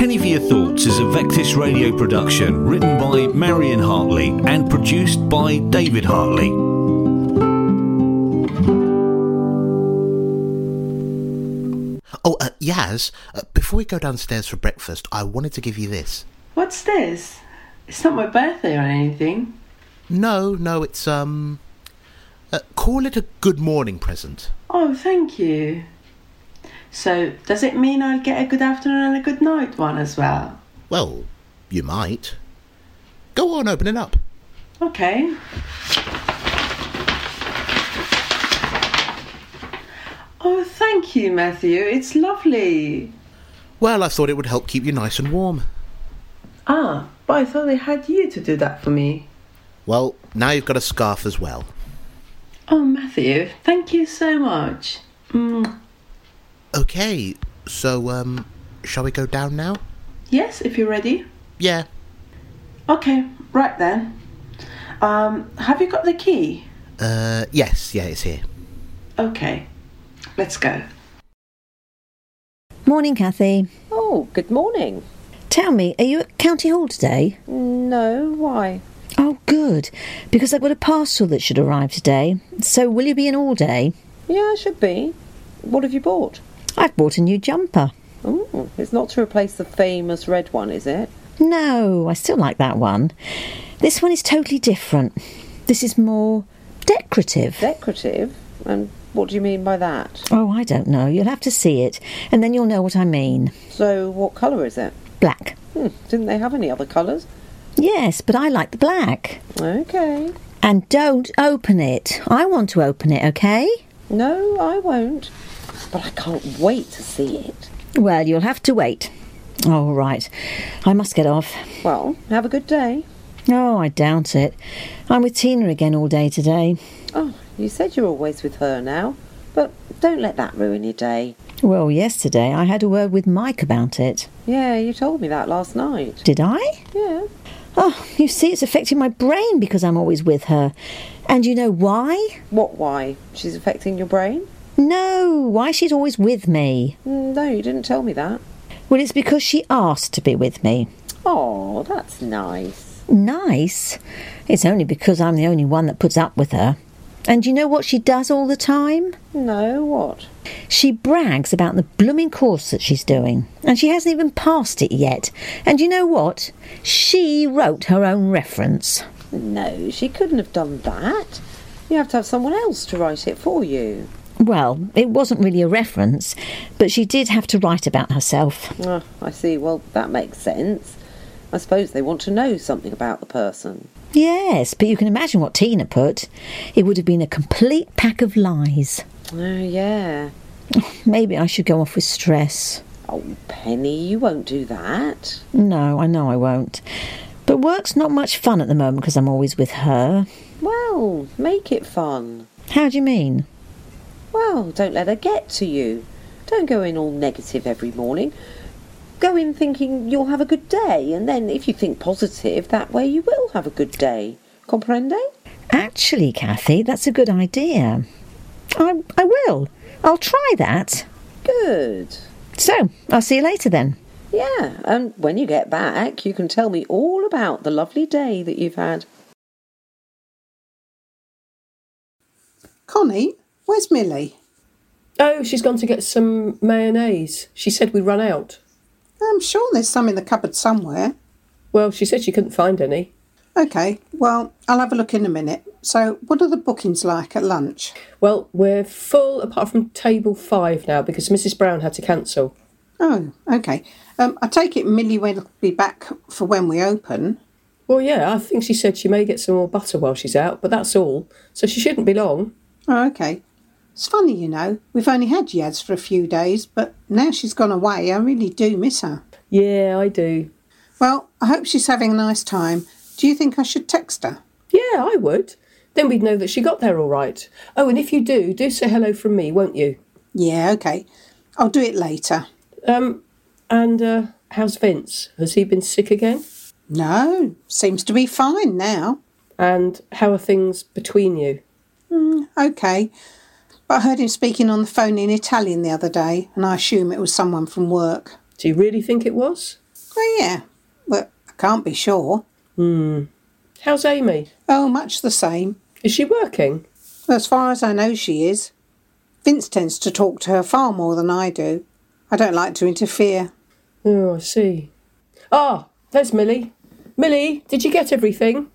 Penny for Your Thoughts is a Vectis radio production written by Marion Hartley and produced by David Hartley. Yaz, before we go downstairs for breakfast, I wanted to give you this. What's this? It's not my birthday or anything. No, it's, call it a good morning present. Oh, thank you. So, does it mean I'll get a good afternoon and a good night one as well? Well, you might. Go on, open it up. Okay. Oh, thank you, Matthew. It's lovely. Well, I thought it would help keep you nice and warm. Ah, but I thought I had you to do that for me. Well, now you've got a scarf as well. Oh, Matthew, thank you so much. Okay, so, shall we go down now? Yes, if you're ready. Yeah. Okay, right then. Have you got the key? Yes, it's here. Okay, let's go. Morning, Kathy. Oh, good morning. Tell me, are you at County Hall today? No, why? Oh, good, because I've got a parcel that should arrive today. So will you be in all day? Yeah, I should be. What have you bought? I've bought a new jumper. Oh, it's not to replace the famous red one, is it? No, I still like that one. This one is totally different. This is more decorative. Decorative? And what do you mean by that? Oh, I don't know. You'll have to see it, and then you'll know what I mean. So, what colour is it? Black. Didn't they have any other colours? Yes, but I like the black. Okay. And don't open it. I want to open it, okay? No, I won't. But I can't wait to see it. Well, you'll have to wait. Oh, right. I must get off. Well, have a good day. Oh, I doubt it. I'm with Tina again all day today. Oh, you said you're always with her now. But don't let that ruin your day. Well, yesterday I had a word with Mike about it. Yeah, you told me that last night. Did I? Yeah. Oh, you see, it's affecting my brain because I'm always with her. And you know why? What, why? She's affecting your brain? No, why she's always with me. No, you didn't tell me that. Well, it's because she asked to be with me. Oh, that's nice. Nice? It's only because I'm the only one that puts up with her. And you know what she does all the time? No, what? She brags about the blooming course that she's doing. And she hasn't even passed it yet. And you know what? She wrote her own reference. No, she couldn't have done that. You have to have someone else to write it for you. Well, it wasn't really a reference, but she did have to write about herself. Oh, I see. Well, that makes sense. I suppose they want to know something about the person. Yes, but you can imagine what Tina put. It would have been a complete pack of lies. Oh, yeah. Maybe I should go off with stress. Oh, Penny, you won't do that. No, I know I won't. But work's not much fun at the moment because I'm always with her. Well, make it fun. How do you mean? Well, don't let her get to you. Don't go in all negative every morning. Go in thinking you'll have a good day, and then if you think positive, that way you will have a good day. Comprende? Actually, Kathy, that's a good idea. I will. I'll try that. Good. So, I'll see you later then. Yeah, and when you get back, you can tell me all about the lovely day that you've had. Connie, where's Millie? Oh, she's gone to get some mayonnaise. She said we'd run out. I'm sure there's some in the cupboard somewhere. Well, she said she couldn't find any. OK, well, I'll have a look in a minute. So, what are the bookings like at lunch? Well, we're full apart from table 5 now because Mrs. Brown had to cancel. Oh, OK. I take it Millie will be back for when we open. Well, yeah, I think she said she may get some more butter while she's out, but that's all. So she shouldn't be long. Oh, OK. It's funny, you know. We've only had Yaz for a few days, but now she's gone away, I really do miss her. Yeah, I do. Well, I hope she's having a nice time. Do you think I should text her? Yeah, I would. Then we'd know that she got there all right. Oh, and if you do say hello from me, won't you? Yeah, OK. I'll do it later. And how's Vince? Has he been sick again? No, seems to be fine now. And how are things between you? OK. But I heard him speaking on the phone in Italian the other day, and I assume it was someone from work. Do you really think it was? Oh, yeah. Well, I can't be sure. How's Amy? Oh, much the same. Is she working? Well, as far as I know, she is. Vince tends to talk to her far more than I do. I don't like to interfere. Oh, I see. Ah, there's Millie. Millie, did you get everything?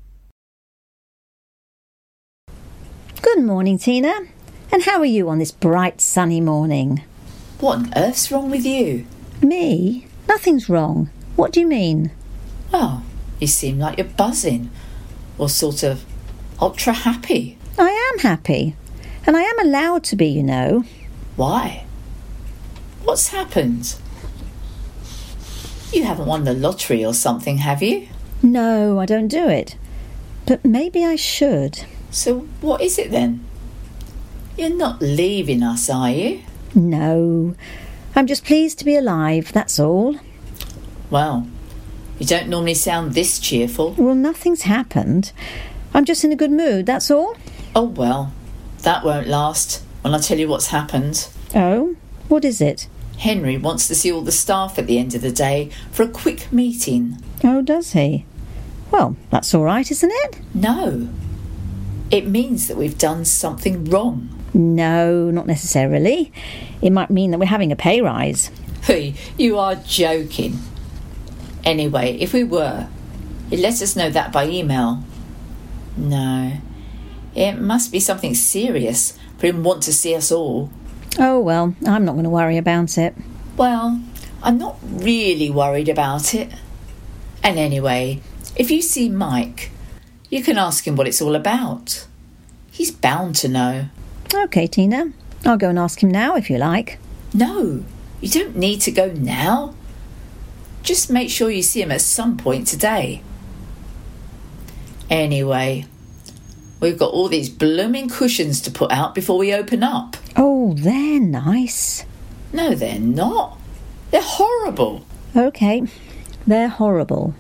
Good morning, Tina. And how are you on this bright, sunny morning? What on earth's wrong with you? Me? Nothing's wrong. What do you mean? Oh, you seem like you're buzzing. Or sort of ultra happy. I am happy. And I am allowed to be, you know. Why? What's happened? You haven't won the lottery or something, have you? No, I don't do it. But maybe I should. So what is it then? You're not leaving us, are you? No. I'm just pleased to be alive, that's all. Well, you don't normally sound this cheerful. Well, nothing's happened. I'm just in a good mood, that's all. Oh, well, that won't last when I tell you what's happened. Oh? What is it? Henry wants to see all the staff at the end of the day for a quick meeting. Oh, does he? Well, that's all right, isn't it? No. It means that we've done something wrong. No, not necessarily. It might mean that we're having a pay rise. Hey, you are joking. Anyway, if we were, he'd let us know that by email. No. It must be something serious for him to want to see us all. Oh, well, I'm not going to worry about it. Well, I'm not really worried about it. And anyway, if you see Mike, you can ask him what it's all about. He's bound to know. OK, Tina. I'll go and ask him now, if you like. No, you don't need to go now. Just make sure you see him at some point today. Anyway, we've got all these blooming cushions to put out before we open up. Oh, they're nice. No, they're not. They're horrible. OK, they're horrible.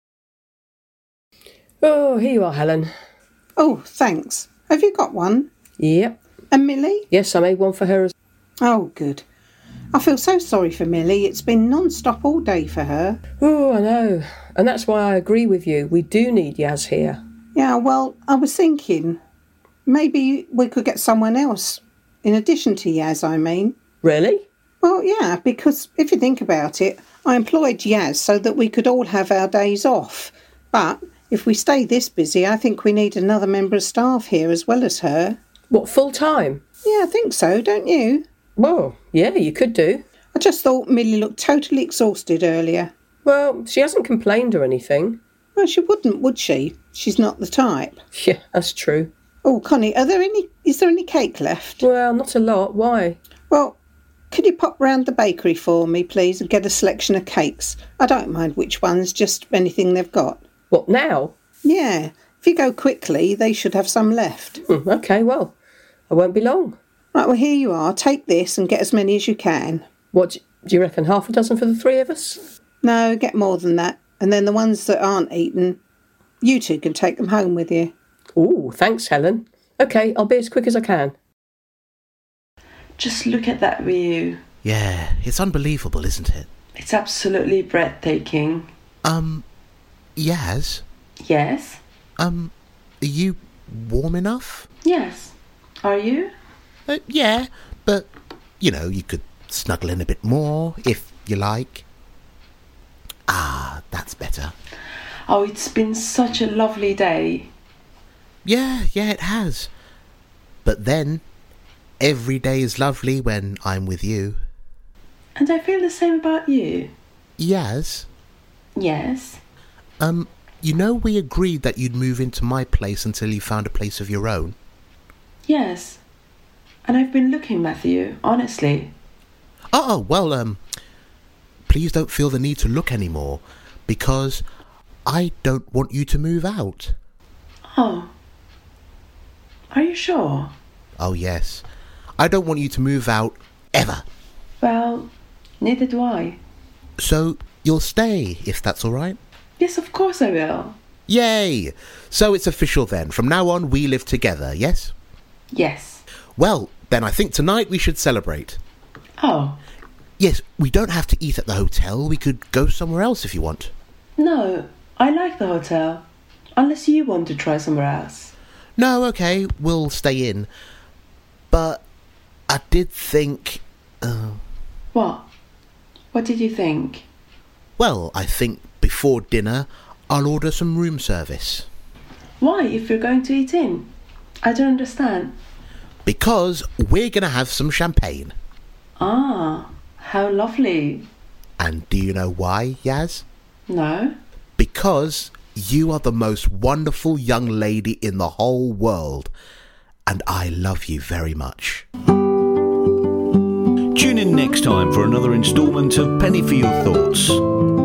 Oh, here you are, Helen. Oh, thanks. Have you got one? Yep. And Millie? Yes, I made one for her as Oh, good. I feel so sorry for Millie. It's been non-stop all day for her. Oh, I know. And that's why I agree with you. We do need Yaz here. Yeah, well, I was thinking maybe we could get someone else, in addition to Yaz, I mean. Really? Well, yeah, because if you think about it, I employed Yaz so that we could all have our days off. But if we stay this busy, I think we need another member of staff here as well as her. What, full time? Yeah, I think so, don't you? Well, yeah, you could do. I just thought Millie looked totally exhausted earlier. Well, she hasn't complained or anything. Well, she wouldn't, would she? She's not the type. Yeah, that's true. Oh, Connie, is there any cake left? Well, not a lot. Why? Well, could you pop round the bakery for me, please, and get a selection of cakes? I don't mind which ones, just anything they've got. What, now? Yeah, if you go quickly, they should have some left. OK, well, I won't be long. Right, well, here you are. Take this and get as many as you can. What, do you reckon half a dozen for the three of us? No, get more than that. And then the ones that aren't eaten, you two can take them home with you. Ooh, thanks, Helen. OK, I'll be as quick as I can. Just look at that view. Yeah, it's unbelievable, isn't it? It's absolutely breathtaking. Yaz? Yes? Are you warm enough? Yes. Are you? Yeah, but, you know, you could snuggle in a bit more, if you like. Ah, that's better. Oh, it's been such a lovely day. Yeah, it has. But then, every day is lovely when I'm with you. And I feel the same about you. Yaz? Yes? You know we agreed that you'd move into my place until you found a place of your own? Yes. And I've been looking, Matthew, honestly. Oh, well, please don't feel the need to look anymore, because I don't want you to move out. Oh. Are you sure? Oh, yes. I don't want you to move out, ever. Well, neither do I. So, you'll stay, if that's all right? Yes, of course I will. Yay! So it's official then. From now on, we live together, yes? Yes. Well, then I think tonight we should celebrate. Oh. Yes, we don't have to eat at the hotel. We could go somewhere else if you want. No, I like the hotel. Unless you want to try somewhere else. No, okay, we'll stay in. But I did think... What? What did you think? Well, I think before dinner I'll order some room service. Why, if you're going to eat in? I don't understand. Because we're going to have some champagne. Ah, how lovely. And do you know why, Yaz? No? Because you are the most wonderful young lady in the whole world. And I love you very much. Tune in next time for another instalment of Penny for Your Thoughts.